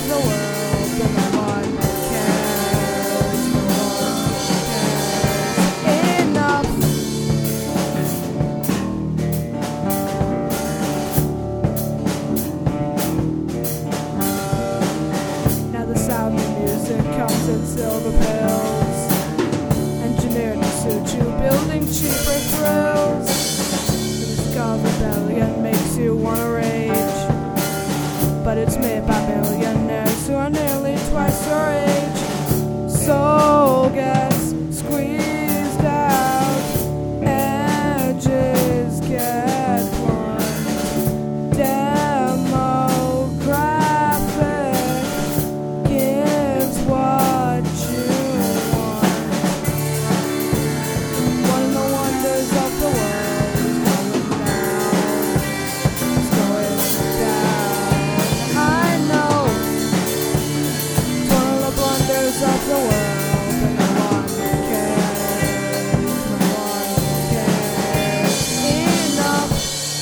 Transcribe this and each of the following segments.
the world, but no one cares. No one cares enough. Now the sound of music comes in silver pills, engineered to suit you, building cheaper thrills. The skull rebellion makes you wanna rage, but it's made by millionaires who are nearly twice your age. Soul gets squeezed out, edges get blunt. Demographic gives what you want. One of the wonders of the world is going down. It's going down. I know it's one of the blunders of the world, but no one cares. No one cares enough.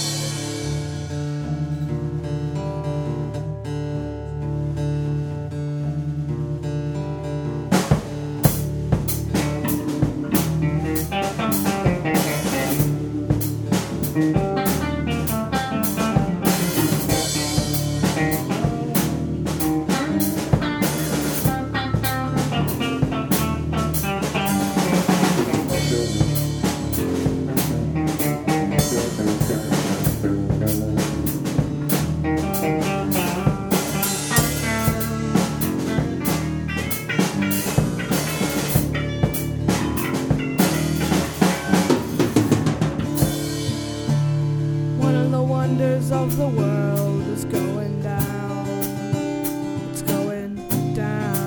One of the wonders of the world is going down. It's going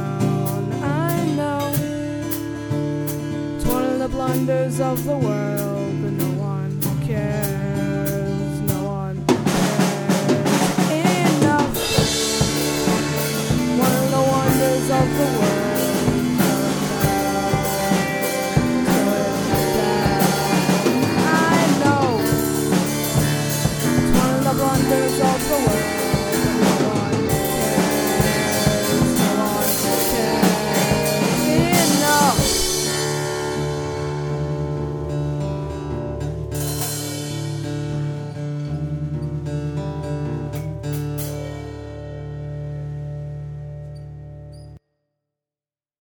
down. I know it's one of the blunders of the world.